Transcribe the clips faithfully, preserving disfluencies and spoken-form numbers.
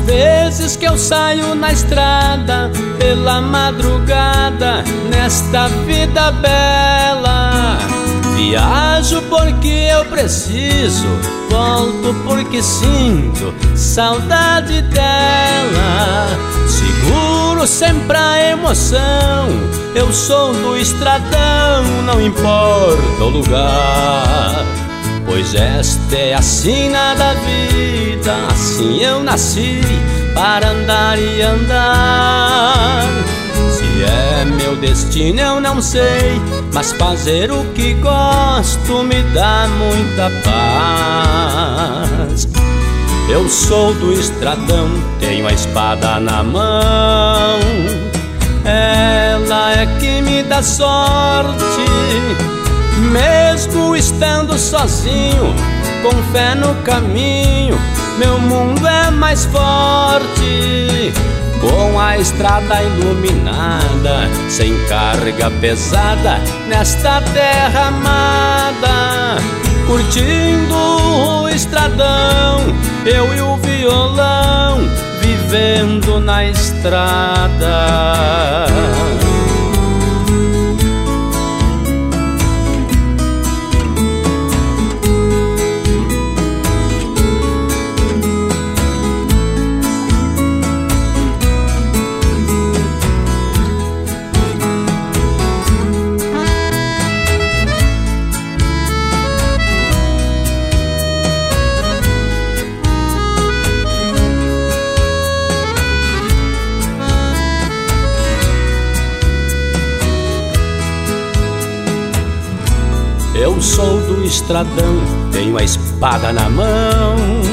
vezes que eu saio na estrada pela madrugada nesta vida bela. Viajo porque eu preciso, volto porque sinto saudade dela. Seguro sempre a emoção, eu sou do estradão, não importa o lugar. Pois esta é a sina da vida, assim eu nasci para andar e andar. Se é meu destino eu não sei, mas fazer o que gosto me dá muita paz. Eu sou do estradão, tenho a espada na mão. Ela é que me dá sorte, mesmo estando sozinho, com fé no caminho, meu mundo é mais forte. Com a estrada iluminada, sem carga pesada, nesta terra amada, curtindo o estradão, eu e o violão, vivendo na estrada. Eu sou do estradão, tenho a espada na mão.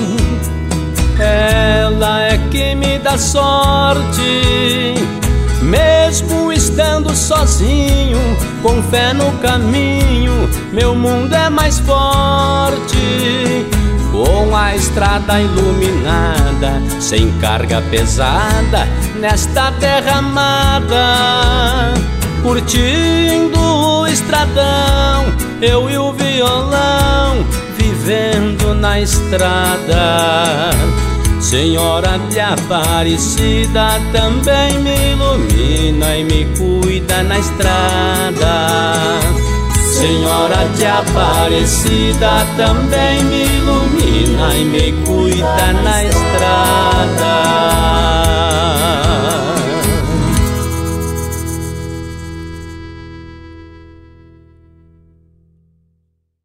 Ela é que me dá sorte, mesmo estando sozinho, com fé no caminho, meu mundo é mais forte. Com a estrada iluminada, sem carga pesada, nesta terra amada, curtindo o estradão, eu e o violão, vivendo na estrada. Senhora de Aparecida, também me ilumina e me cuida na estrada. Senhora de Aparecida, também me ilumina e me cuida na estrada.